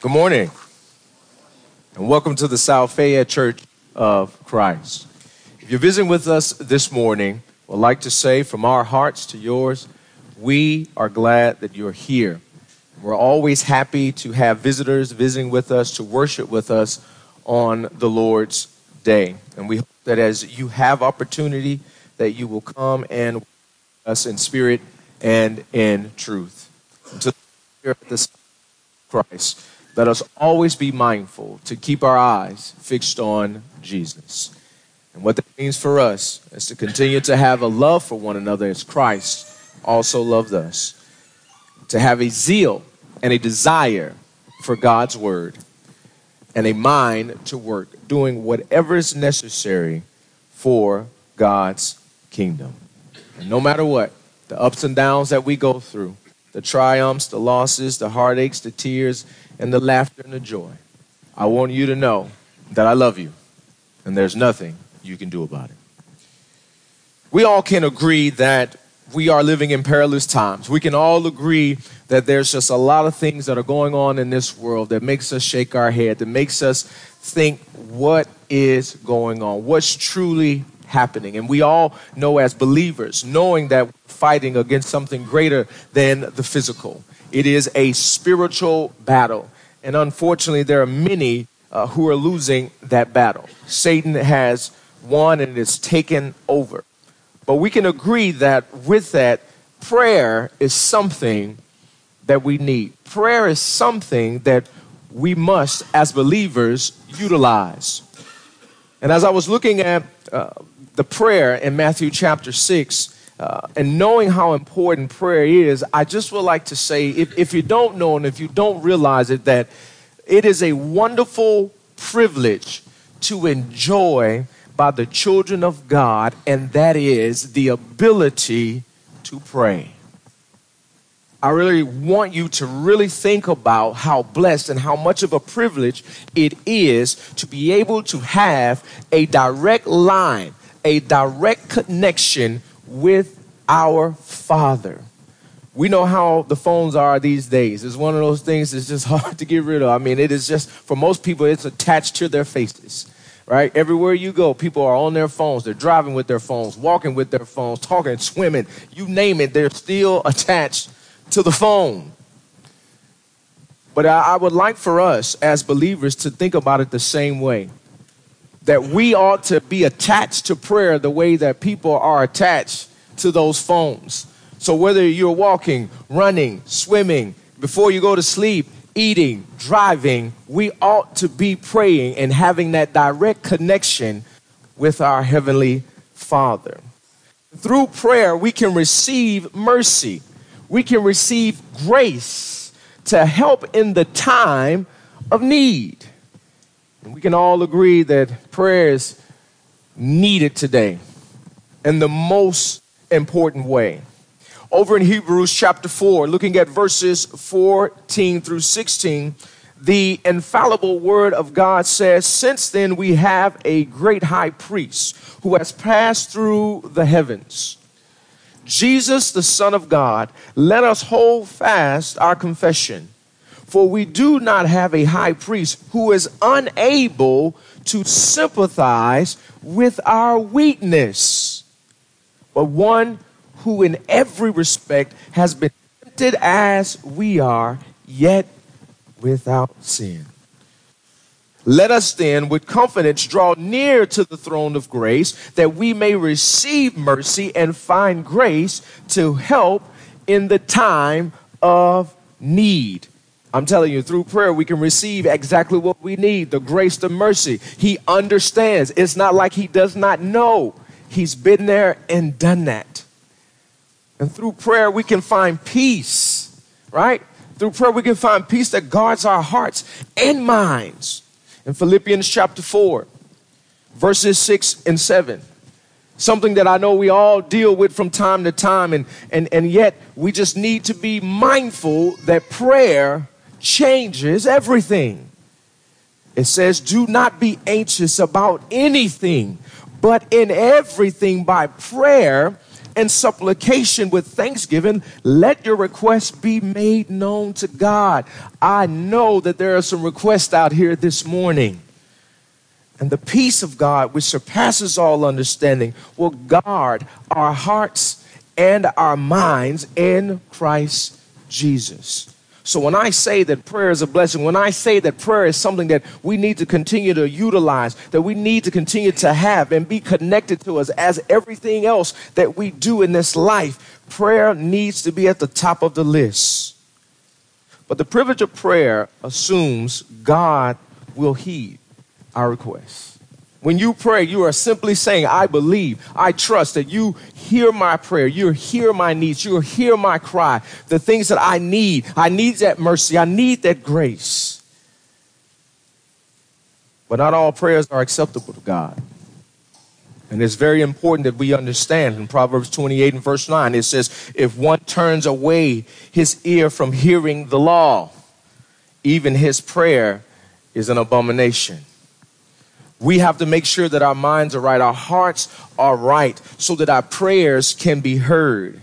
Good morning, and welcome to the South Fayette Church of Christ. If you're visiting with us this morning, we'd like to say from our hearts to yours, we are glad that you're here. We're always happy to have visitors visiting with us, to worship with us on the Lord's Day. And we hope that as you have opportunity, that you will come and worship us in spirit and in truth. And to the Christ, let us always be mindful to keep our eyes fixed on Jesus. And what that means for us is to continue to have a love for one another as Christ also loved us. To have a zeal and a desire for God's word and a mind to work, doing whatever is necessary for God's kingdom. And no matter what, the ups and downs that we go through, the triumphs, the losses, the heartaches, the tears, and the laughter and the joy, I want you to know that I love you, and there's nothing you can do about it. We all can agree that we are living in perilous times. We can all agree that there's just a lot of things that are going on in this world that makes us shake our head, that makes us think, what is going on? What's truly happening? And we all know as believers, knowing that we're fighting against something greater than the physical. It is a spiritual battle. And unfortunately, there are many who are losing that battle. Satan has won and is taken over. But we can agree that with that, prayer is something that we need. Prayer is something that we must, as believers, utilize. And as I was looking at the prayer in Matthew chapter 6, and knowing how important prayer is, I just would like to say, if you don't know and if you don't realize it, that it is a wonderful privilege to enjoy by the children of God, and that is the ability to pray. I really want you to really think about how blessed and how much of a privilege it is to be able to have a direct line, a direct connection with our Father. We know how the phones are these days. It's one of those things that's just hard to get rid of. I mean, it is just, for most people, it's attached to their faces, right? Everywhere you go, people are on their phones. They're driving with their phones, walking with their phones, talking, swimming. You name it, they're still attached to the phone. But I would like for us as believers to think about it the same way, that we ought to be attached to prayer the way that people are attached to those phones. So whether you're walking, running, swimming, before you go to sleep, eating, driving, we ought to be praying and having that direct connection with our Heavenly Father. Through prayer, we can receive mercy. We can receive grace to help in the time of need. And we can all agree that prayer is needed today in the most important way. Over in Hebrews chapter 4, looking at verses 14 through 16, the infallible word of God says, "Since then we have a great high priest who has passed through the heavens, Jesus, the Son of God, let us hold fast our confession. For we do not have a high priest who is unable to sympathize with our weakness, but one who in every respect has been tempted as we are, yet without sin. Let us then with confidence draw near to the throne of grace, that we may receive mercy and find grace to help in the time of need." I'm telling you, through prayer, we can receive exactly what we need, the grace, the mercy. He understands. It's not like he does not know. He's been there and done that. And through prayer, we can find peace, right? Through prayer, we can find peace that guards our hearts and minds. In Philippians chapter 4, verses 6 and 7, something that I know we all deal with from time to time, and yet we just need to be mindful that prayer changes everything. It says, "Do not be anxious about anything, but in everything by prayer and supplication with thanksgiving, let your requests be made known to God. I know that there are some requests out here this morning. And the peace of God, which surpasses all understanding, will guard our hearts and our minds in Christ Jesus. So when I say that prayer is a blessing, when I say that prayer is something that we need to continue to utilize, that we need to continue to have and be connected to us as everything else that we do in this life, prayer needs to be at the top of the list. But the privilege of prayer assumes God will heed our requests. When you pray, you are simply saying, I believe, I trust that you hear my prayer, you hear my needs, you hear my cry, the things that I need. I need that mercy, I need that grace. But not all prayers are acceptable to God. And it's very important that we understand in Proverbs 28 and verse 9, it says, if one turns away his ear from hearing the law, even his prayer is an abomination. We have to make sure that our minds are right, our hearts are right, so that our prayers can be heard.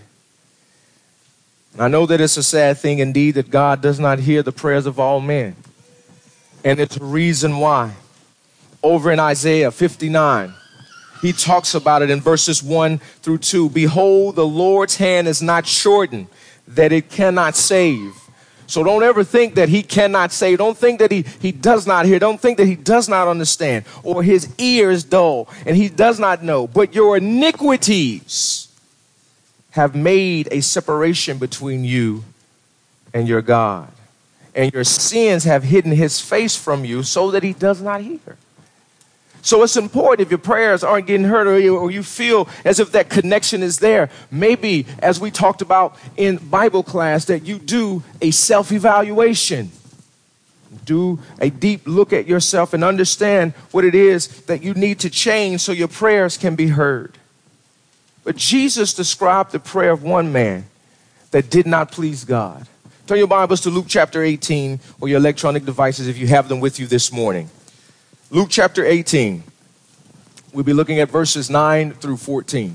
I know that it's a sad thing indeed that God does not hear the prayers of all men. And it's a reason why. Over in Isaiah 59, he talks about it in verses 1 through 2. Behold, the Lord's hand is not shortened, that it cannot save. So don't ever think that he cannot save. Don't think that he does not hear. Don't think that he does not understand, or his ear is dull and he does not know. But your iniquities have made a separation between you and your God. And your sins have hidden his face from you so that he does not hear. So it's important if your prayers aren't getting heard or you feel as if that connection is there. Maybe, as we talked about in Bible class, that you do a self-evaluation. Do a deep look at yourself and understand what it is that you need to change so your prayers can be heard. But Jesus described the prayer of one man that did not please God. Turn your Bibles to Luke chapter 18 or your electronic devices if you have them with you this morning. Luke chapter 18, we'll be looking at verses 9 through 14.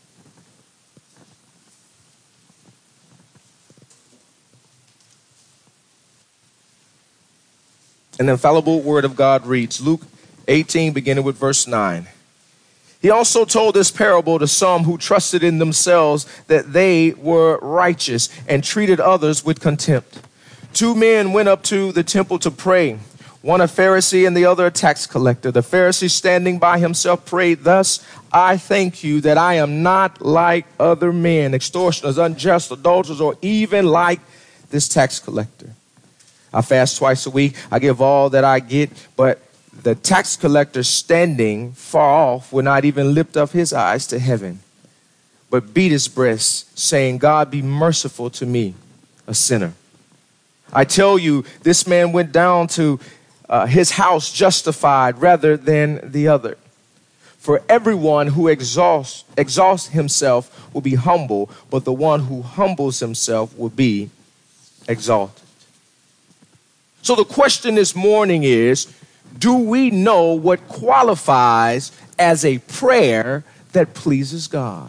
An infallible word of God reads, Luke 18, beginning with verse 9. He also told this parable to some who trusted in themselves that they were righteous and treated others with contempt. Two men went up to the temple to pray, one a Pharisee and the other a tax collector. The Pharisee, standing by himself, prayed thus, I thank you that I am not like other men, extortioners, unjust, adulterers, or even like this tax collector. I fast twice a week. I give all that I get. But the tax collector, standing far off, would not even lift up his eyes to heaven, but beat his breast, saying, God, be merciful to me, a sinner. I tell you, this man went down to his house justified rather than the other. For everyone who exalts himself will be humble, but the one who humbles himself will be exalted. So the question this morning is, do we know what qualifies as a prayer that pleases God?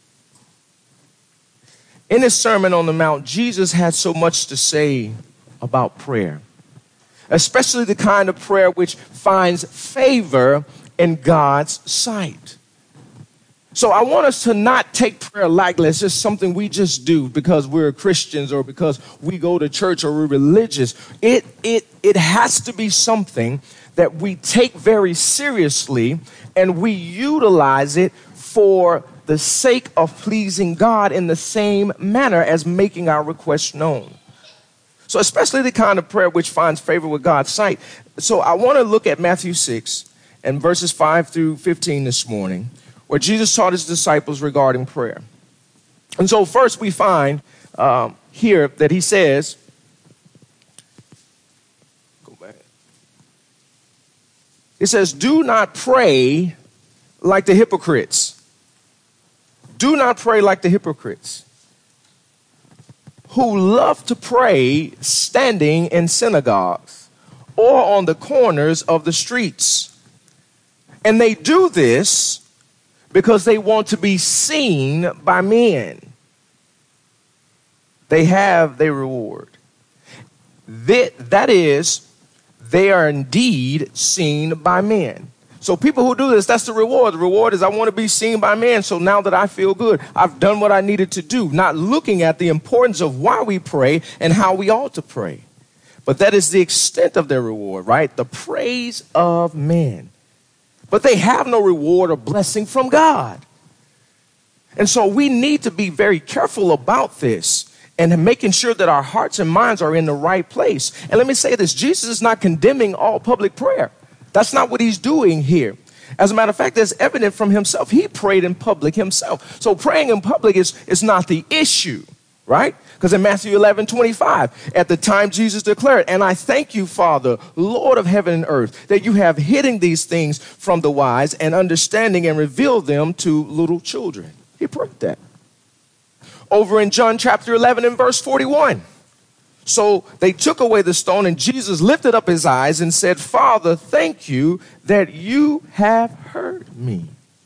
In his Sermon on the Mount, Jesus had so much to say about prayer, especially the kind of prayer which finds favor in God's sight. So I want us to not take prayer lightly. It's just something we just do because we're Christians or because we go to church or we're religious. It has to be something that we take very seriously and we utilize it for the sake of pleasing God in the same manner as making our requests known. So especially the kind of prayer which finds favor with God's sight. So I want to look at Matthew 6 and verses 5 through 15 this morning, where Jesus taught his disciples regarding prayer. And so first we find here that he says, it says, do not pray like the hypocrites. Do not pray like the hypocrites, who love to pray standing in synagogues or on the corners of the streets. And they do this because they want to be seen by men. They have their reward. That is, they are indeed seen by men. So people who do this, that's the reward. The reward is I want to be seen by men, so now that I feel good, I've done what I needed to do, not looking at the importance of why we pray and how we ought to pray. But that is the extent of their reward, right? The praise of men. But they have no reward or blessing from God. And so we need to be very careful about this and making sure that our hearts and minds are in the right place. And let me say this, Jesus is not condemning all public prayer. That's not what he's doing here. As a matter of fact, that's evident from himself. He prayed in public himself. So praying in public is not the issue, right? Because in Matthew 11:25, at the time Jesus declared, "And I thank you, Father, Lord of heaven and earth, that you have hidden these things from the wise and understanding and revealed them to little children." He prayed that. Over in John chapter 11 and verse 41. So they took away the stone, and Jesus lifted up his eyes and said, "Father, thank you that you have heard me."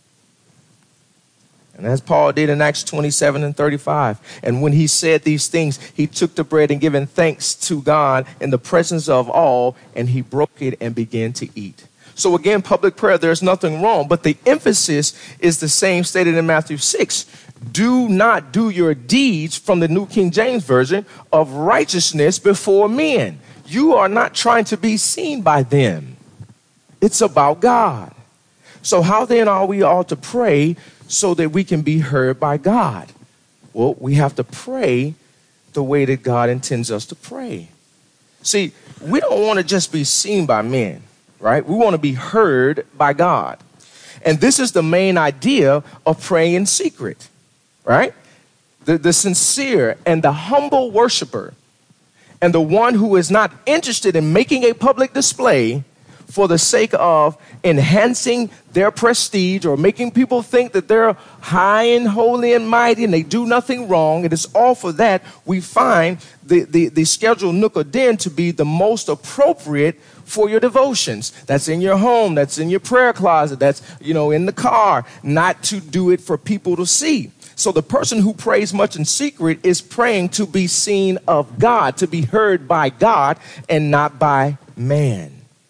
And as Paul did in Acts 27 and 35. And when he said these things, he took the bread and given thanks to God in the presence of all, and he broke it and began to eat. So again, public prayer, there's nothing wrong, but the emphasis is the same stated in Matthew 6. Do not do your deeds, from the New King James Version, of righteousness before men. You are not trying to be seen by them. It's about God. So how then are we all to pray so that we can be heard by God? Well, we have to pray the way that God intends us to pray. See, we don't want to just be seen by men, right? We want to be heard by God. And this is the main idea of praying in secret, right? The sincere and the humble worshiper and the one who is not interested in making a public display for the sake of enhancing their prestige or making people think that they're high and holy and mighty and they do nothing wrong. It is all for that. We find the scheduled nook or den to be the most appropriate for your devotions. That's in your home. That's in your prayer closet. That's, in the car, not to do it for people to see. So the person who prays much in secret is praying to be seen of God, to be heard by God and not by man.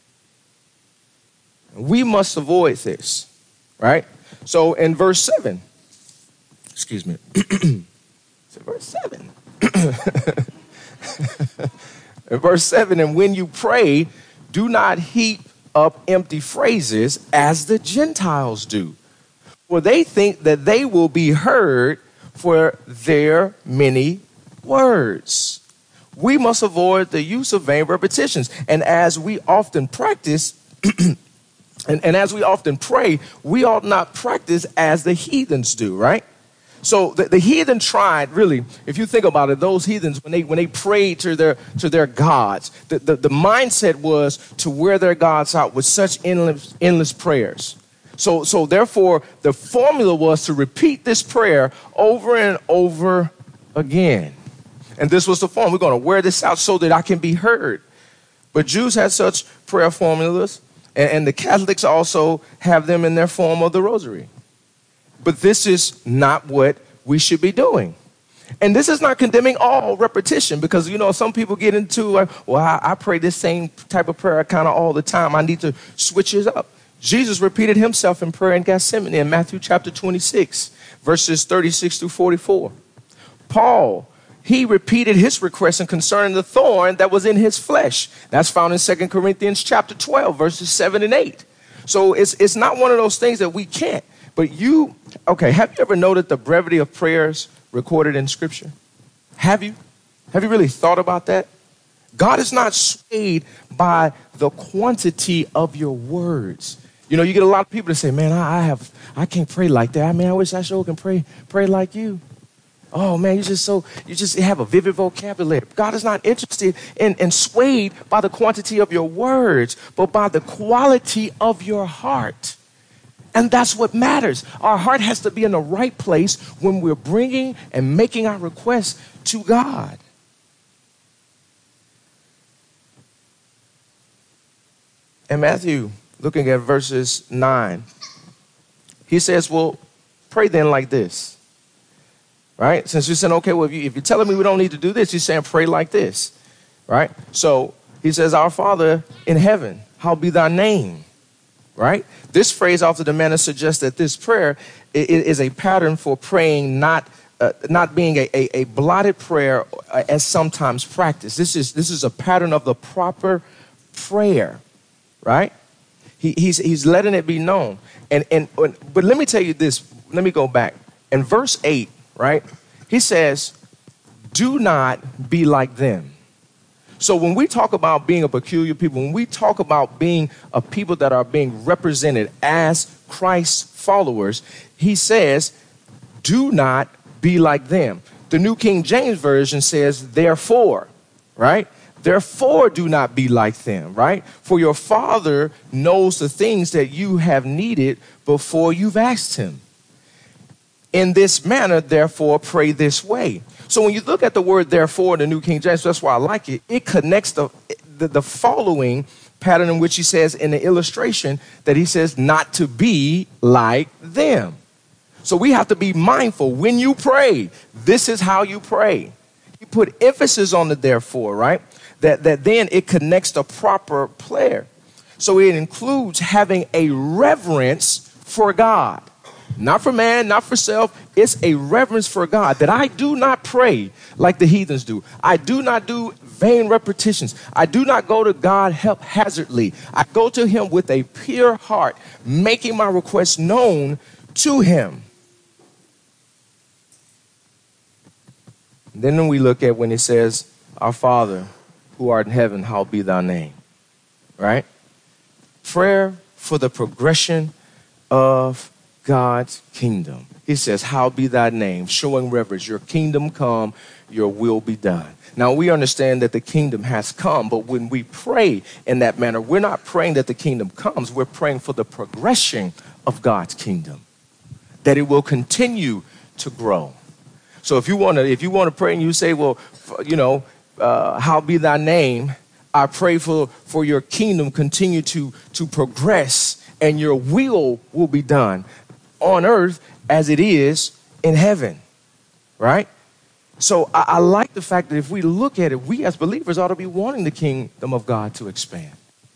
We must avoid this, right? So in verse 7, excuse me, it's verse 7. In verse 7, and when you pray, do not heap up empty phrases as the Gentiles do, for they think that they will be heard for their many words. We must avoid the use of vain repetitions. And as we often practice, and as we often pray, we ought not practice as the heathens do, right? So the heathen tried, really, if you think about it, those heathens, when they prayed to their gods, the mindset was to wear their gods out with such endless prayers. So therefore, the formula was to repeat this prayer over and over again. And this was the form. We're going to wear this out so that I can be heard. But Jews had such prayer formulas, and the Catholics also have them in their form of the rosary. But this is not what we should be doing. And this is not condemning all repetition, because, some people get into, I pray this same type of prayer kind of all the time. I need to switch it up. Jesus repeated himself in prayer in Gethsemane in Matthew chapter 26, verses 36 through 44. Paul, he repeated his request concerning the thorn that was in his flesh. That's found in 2 Corinthians chapter 12, verses 7 and 8. So it's not one of those things that we can't. But have you ever noted the brevity of prayers recorded in Scripture? Have you? Have you really thought about that? God is not swayed by the quantity of your words. You get a lot of people that say, man, I can't pray like that. I wish I sure can pray like you. Oh man, you just have a vivid vocabulary. God is not interested in swayed by the quantity of your words, but by the quality of your heart. And that's what matters. Our heart has to be in the right place when we're bringing and making our requests to God. And Matthew, looking at verses 9, he says, well, pray then like this, right? Since you're saying, okay, well, if you're telling me we don't need to do this, you're saying pray like this, right? So he says, our Father in heaven, hallowed be thy name, right? This phrase after the manner suggests that this prayer is a pattern for praying, not being a blotted prayer as sometimes practiced. This is a pattern of the proper prayer, right? He's letting it be known. But let me tell you this. Let me go back. In verse 8, right? He says, do not be like them. So when we talk about being a peculiar people, when we talk about being a people that are being represented as Christ's followers, he says, do not be like them. The New King James Version says, therefore, right? Therefore, do not be like them, right? For your Father knows the things that you have needed before you've asked him. In this manner, therefore, pray this way. So when you look at the word therefore in the New King James, that's why I like it. It connects the following pattern in which he says in the illustration that he says not to be like them. So we have to be mindful when you pray. This is how you pray. You put emphasis on the therefore, right? That then it connects the proper prayer. So it includes having a reverence for God. Not for man, not for self. It's a reverence for God, that I do not pray like the heathens do. I do not do vain repetitions. I do not go to God haphazardly. I go to him with a pure heart, making my requests known to him. And then we look at when it says, our Father who art in heaven, hallowed be thy name. Right? Prayer for the progression of God's kingdom. He says, hallowed be thy name, showing reverence. Your kingdom come, your will be done. Now, we understand that the kingdom has come, but when we pray in that manner, we're not praying that the kingdom comes. We're praying for the progression of God's kingdom, that it will continue to grow. So if you want to pray and you say, well, hallowed be thy name, I pray for your kingdom continue to progress and your will be done on earth as it is in heaven, right? So I like the fact that if we look at it, we as believers ought to be wanting the kingdom of God to expand.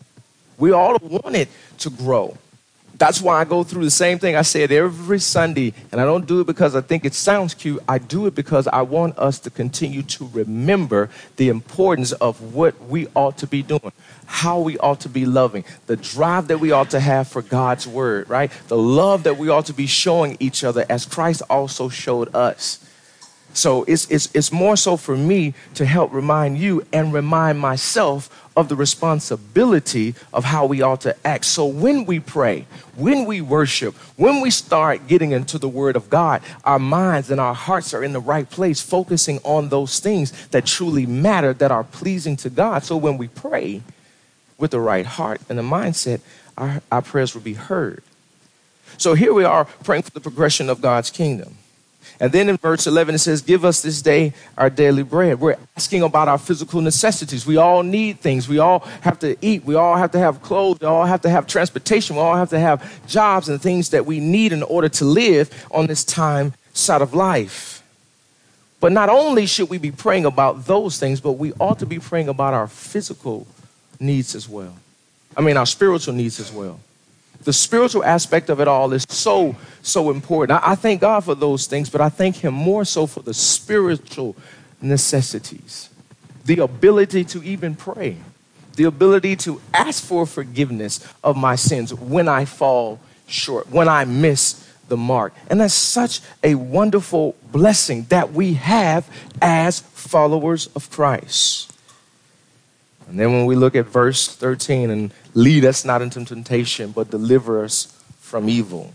We ought to want it to grow. That's why I go through the same thing I said every Sunday, and I don't do it because I think it sounds cute. I do it because I want us to continue to remember the importance of what we ought to be doing, how we ought to be loving, the drive that we ought to have for God's word, right? The love that we ought to be showing each other as Christ also showed us. So it's more so for me to help remind you and remind myself of the responsibility of how we ought to act. So when we pray, when we worship, when we start getting into the word of God, our minds and our hearts are in the right place, focusing on those things that truly matter, that are pleasing to God. So when we pray with the right heart and the mindset, our prayers will be heard. So here we are praying for the progression of God's kingdom. And then in verse 11, it says, give us this day our daily bread. We're asking about our physical necessities. We all need things. We all have to eat. We all have to have clothes. We all have to have transportation. We all have to have jobs and things that we need in order to live on this time side of life. But not only should we be praying about those things, but we ought to be praying about our physical needs as well. Our spiritual needs as well. The spiritual aspect of it all is so important. I thank God for those things, but I thank him more so for the spiritual necessities. The ability to even pray. The ability to ask for forgiveness of my sins when I fall short, when I miss the mark. And that's such a wonderful blessing that we have as followers of Christ. And then when we look at verse 13, and lead us not into temptation, but deliver us from evil.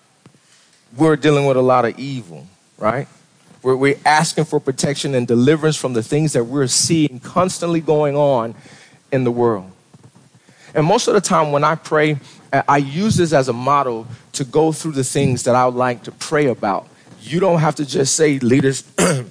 We're dealing with a lot of evil, right? We're asking for protection and deliverance from the things that we're seeing constantly going on in the world. And most of the time when I pray, I use this as a model to go through the things that I would like to pray about. You don't have to just say, lead us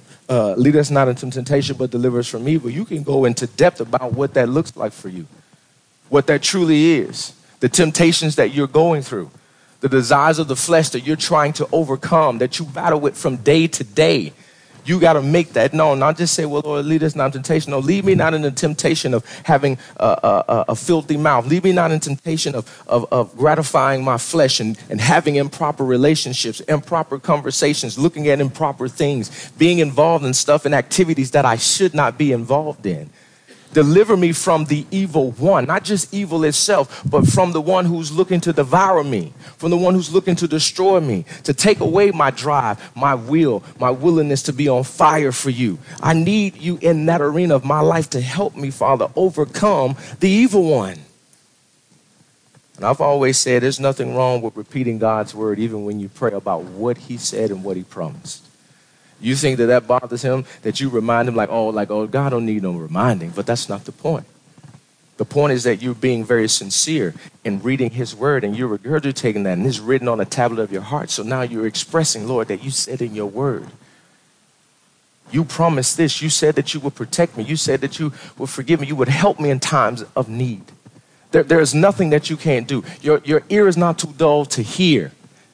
not into temptation, but deliver us from evil. You can go into depth about what that looks like for you, what that truly is, the temptations that you're going through, the desires of the flesh that you're trying to overcome, that you battle with from day to day. You got to make that known. Not just say, well, Lord, lead us not in temptation. No, lead me not in the temptation of having a filthy mouth. Lead me not in temptation of gratifying my flesh and having improper relationships, improper conversations, looking at improper things, being involved in stuff and activities that I should not be involved in. Deliver me from the evil one, not just evil itself, but from the one who's looking to devour me, from the one who's looking to destroy me, to take away my drive, my will, my willingness to be on fire for you. I need you in that arena of my life to help me, Father, overcome the evil one. And I've always said there's nothing wrong with repeating God's word, even when you pray about what he said and what he promised. You think that bothers him, that you remind him like, oh, God don't need no reminding, but that's not the point. The point is that you're being very sincere in reading his word and you're regurgitating that and it's written on a tablet of your heart. So now you're expressing, Lord, that you said in your word. You promised this. You said that you would protect me. You said that you would forgive me. You would help me in times of need. There is nothing that you can't do. Your ear is not too dull to hear.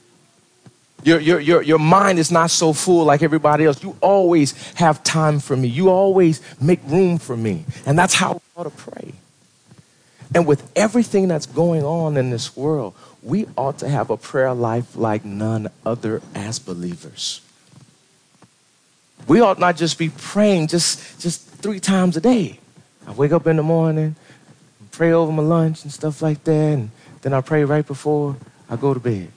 Your mind is not so full like everybody else. You always have time for me. You always make room for me. And that's how we ought to pray. And with everything that's going on in this world, we ought to have a prayer life like none other as believers. We ought not just be praying just 3 times a day. I wake up in the morning, pray over my lunch and stuff like that, and then I pray right before I go to bed.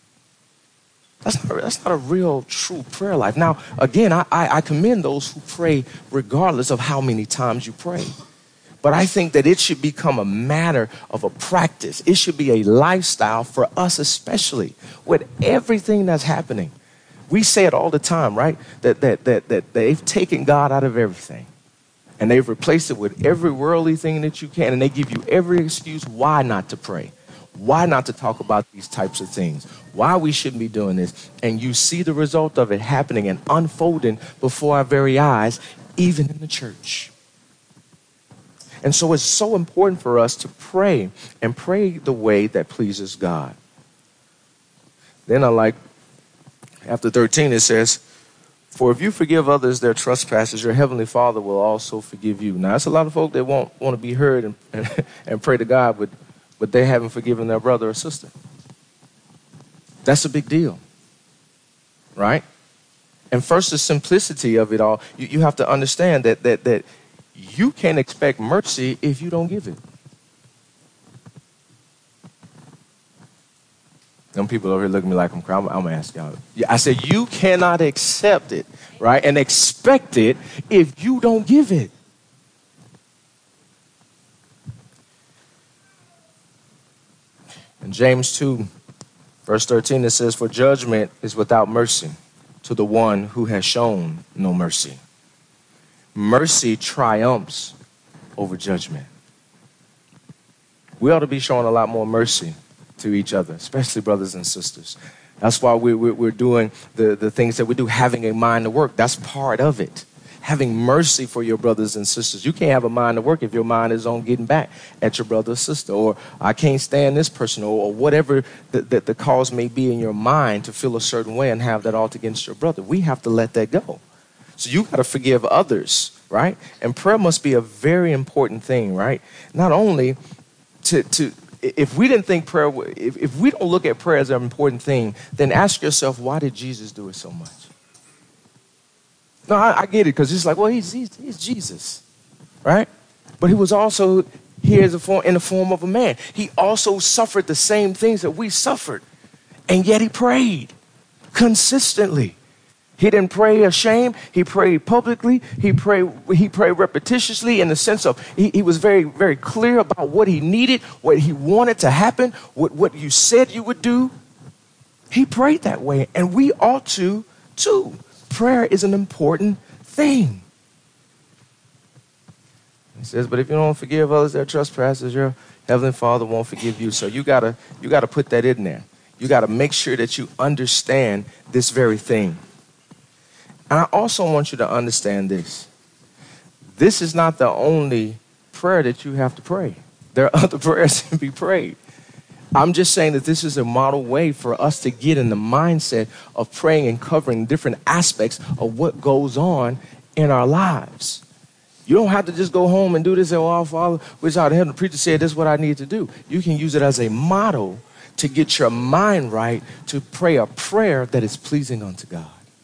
That's not a real, true prayer life. Now, again, I commend those who pray regardless of how many times you pray. But I think that it should become a matter of a practice. It should be a lifestyle for us especially with everything that's happening. We say it all the time, right? That they've taken God out of everything. And they've replaced it with every worldly thing that you can. And they give you every excuse why not to pray. Why not to talk about these types of things? Why we shouldn't be doing this? And you see the result of it happening and unfolding before our very eyes, even in the church. And so it's so important for us to pray and pray the way that pleases God. Then after 13, it says, for if you forgive others their trespasses, your heavenly Father will also forgive you. Now, that's a lot of folk that want to be heard and pray to God, but they haven't forgiven their brother or sister. That's a big deal, right? And first, the simplicity of it all, you have to understand that you can't expect mercy if you don't give it. Some people over here look at me like I'm crying. I'm going to ask y'all. I said, you cannot accept it, right, and expect it if you don't give it. In James 2, verse 13, it says, for judgment is without mercy to the one who has shown no mercy. Mercy triumphs over judgment. We ought to be showing a lot more mercy to each other, especially brothers and sisters. That's why we're doing the things that we do, having a mind to work. That's part of it. Having mercy for your brothers and sisters. You can't have a mind to work if your mind is on getting back at your brother or sister, or I can't stand this person, or whatever the cause may be in your mind to feel a certain way and have that alt against your brother. We have to let that go. So you got to forgive others, right? And prayer must be a very important thing, right? Not only to if we didn't think prayer, if we don't look at prayer as an important thing, then ask yourself, why did Jesus do it so much? No, I get it, because it's like, well, he's Jesus, right? But he was also here in the form of a man. He also suffered the same things that we suffered, and yet he prayed consistently. He didn't pray ashamed. He prayed publicly. He prayed repetitiously, in the sense of he was very, very clear about what he needed, what he wanted to happen, what you said you would do. He prayed that way, and we ought to too. Prayer is an important thing. He says, but if you don't forgive others their trespasses, your heavenly Father won't forgive you. So you gotta put that in there. You gotta make sure that you understand this very thing. And I also want you to understand this. This is not the only prayer that you have to pray. There are other prayers to be prayed. I'm just saying that this is a model way for us to get in the mindset of praying and covering different aspects of what goes on in our lives. You don't have to just go home and do this and, oh, Father, which out of heaven, the preacher said this is what I need to do. You can use it as a model to get your mind right, to pray a prayer that is pleasing unto God.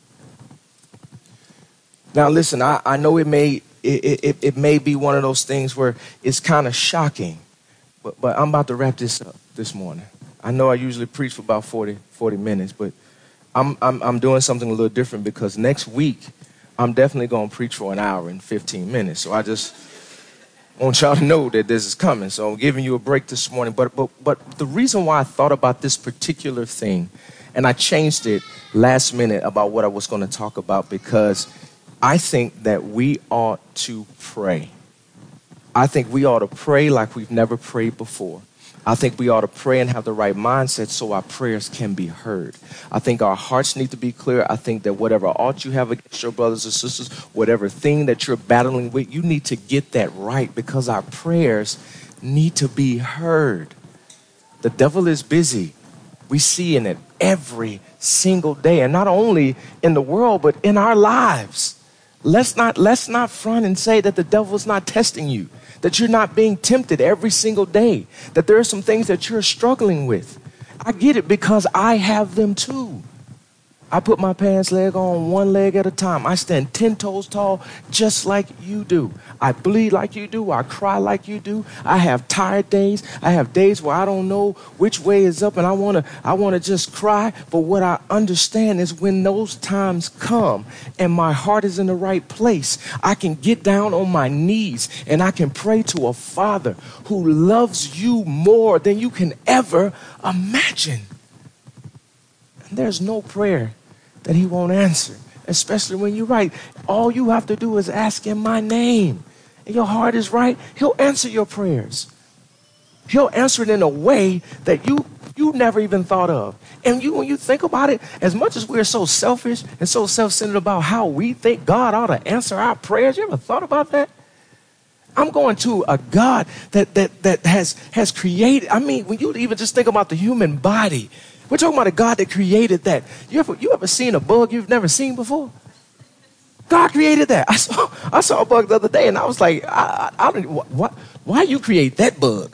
Now, listen, I know it may be one of those things where it's kind of shocking, but I'm about to wrap this up this morning. I know I usually preach for about 40 minutes, but I'm doing something a little different because next week I'm definitely going to preach for an hour and 15 minutes. So I just want y'all to know that this is coming. So I'm giving you a break this morning. But the reason why I thought about this particular thing, and I changed it last minute about what I was going to talk about, because I think that we ought to pray. I think we ought to pray like we've never prayed before. I think we ought to pray and have the right mindset so our prayers can be heard. I think our hearts need to be clear. I think that whatever ought you have against your brothers and sisters, whatever thing that you're battling with, you need to get that right because our prayers need to be heard. The devil is busy. We see in it every single day, and not only in the world, but in our lives. Let's not front and say that the devil's not testing you, that you're not being tempted every single day, that there are some things that you're struggling with. I get it because I have them too. I put my pants leg on one leg at a time. I stand 10 toes tall just like you do. I bleed like you do. I cry like you do. I have tired days. I have days where I don't know which way is up and I want to just cry. But what I understand is when those times come and my heart is in the right place, I can get down on my knees and I can pray to a Father who loves you more than you can ever imagine. And there's no prayer that he won't answer, especially when you're right. All you have to do is ask in my name. And your heart is right, he'll answer your prayers. He'll answer it in a way that you never even thought of. And when you think about it, as much as we're so selfish and so self-centered about how we think God ought to answer our prayers, you ever thought about that? I'm going to a God that has created. I mean, when you even just think about the human body, we're talking about a God that created that. You ever seen a bug you've never seen before? God created that. I saw a bug the other day, and I was like, I don't. Why you create that bug?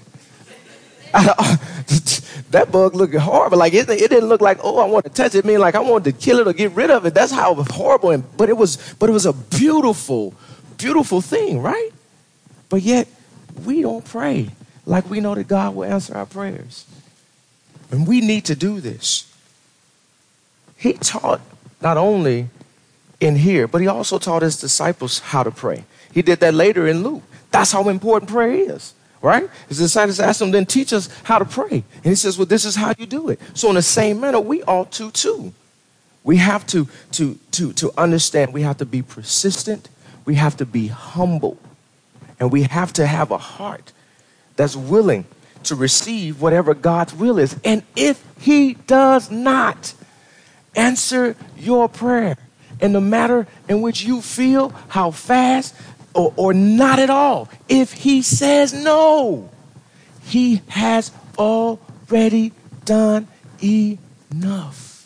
That bug looked horrible. Like it didn't look like, oh, I want to touch it. I mean, like I wanted to kill it or get rid of it. That's how horrible. But it was a beautiful, beautiful thing, right? But yet we don't pray like we know that God will answer our prayers. And we need to do this. He taught not only in here, but he also taught his disciples how to pray. He did that later in Luke. That's how important prayer is, right? His disciples asked him, then teach us how to pray. And he says, well, this is how you do it. So in the same manner, we ought to too. We have to understand, we have to be persistent. We have to be humble. And we have to have a heart that's willing to receive whatever God's will is. And if he does not answer your prayer in the matter in which you feel, how fast or not at all, if he says no, he has already done enough.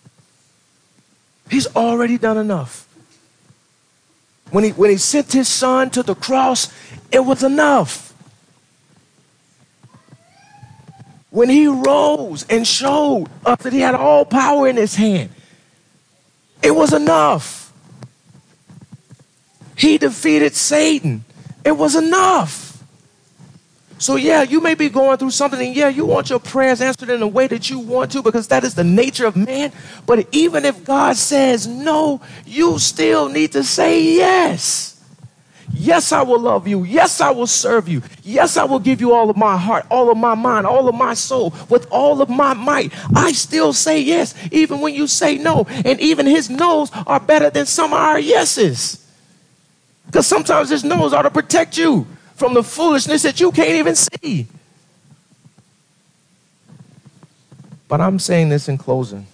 He's already done enough. When he sent his son to the cross, it was enough. When he rose and showed us that he had all power in his hand, it was enough. He defeated Satan. It was enough. So yeah, you may be going through something, and yeah, you want your prayers answered in the way that you want to, because that is the nature of man. But even if God says no, you still need to say yes. Yes, I will love you. Yes, I will serve you. Yes, I will give you all of my heart, all of my mind, all of my soul, with all of my might. I still say yes, even when you say no. And even his no's are better than some of our yeses. Because sometimes his no's are to protect you from the foolishness that you can't even see. But I'm saying this in closing.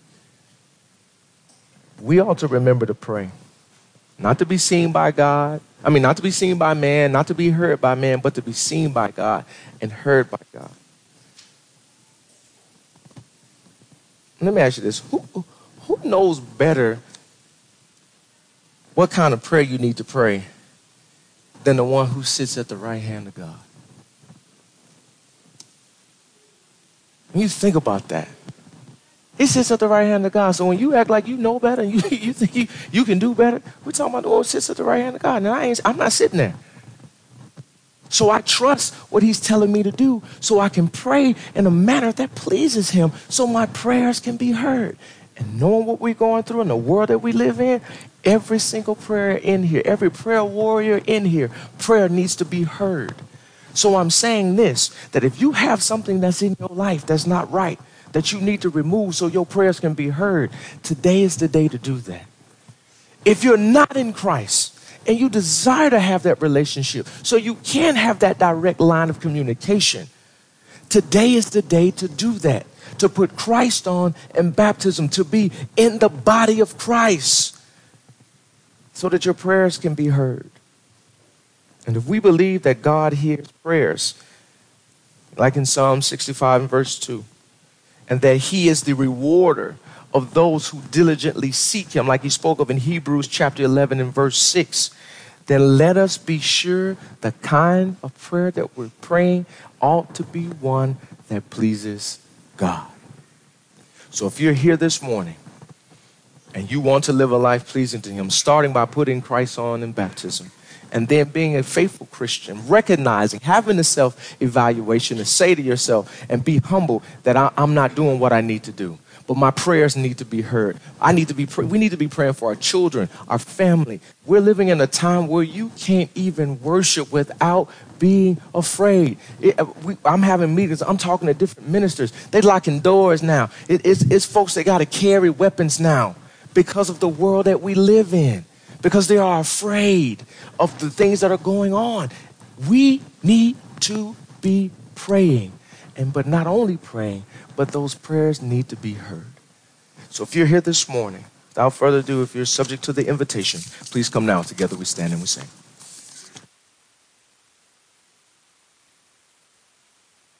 We ought to remember to pray. Not to be seen by God. Not to be seen by man, not to be heard by man, but to be seen by God and heard by God. Let me ask you this. Who knows better what kind of prayer you need to pray than the one who sits at the right hand of God? When you think about that, he sits at the right hand of God. So when you act like you know better, and you think you can do better, we're talking about the one who sits at the right hand of God. And I'm not sitting there. So I trust what he's telling me to do so I can pray in a manner that pleases him so my prayers can be heard. And knowing what we're going through in the world that we live in, every single prayer in here, every prayer warrior in here, prayer needs to be heard. So I'm saying this, that if you have something that's in your life that's not right, that you need to remove so your prayers can be heard, today is the day to do that. If you're not in Christ and you desire to have that relationship so you can have that direct line of communication, today is the day to do that, to put Christ on in baptism, to be in the body of Christ so that your prayers can be heard. And if we believe that God hears prayers, like in Psalm 65 and verse 2, and that he is the rewarder of those who diligently seek him, like he spoke of in Hebrews chapter 11 and verse 6, then let us be sure the kind of prayer that we're praying ought to be one that pleases God. So if you're here this morning and you want to live a life pleasing to him, starting by putting Christ on in baptism, and then being a faithful Christian, recognizing, having a self-evaluation to say to yourself and be humble that I'm not doing what I need to do, but my prayers need to be heard. We need to be praying for our children, our family. We're living in a time where you can't even worship without being afraid. I'm having meetings. I'm talking to different ministers. They're locking doors now. It's folks that got to carry weapons now because of the world that we live in, because they are afraid of the things that are going on. We need to be praying. But not only praying, but those prayers need to be heard. So if you're here this morning, without further ado, if you're subject to the invitation, please come now. Together we stand and we sing.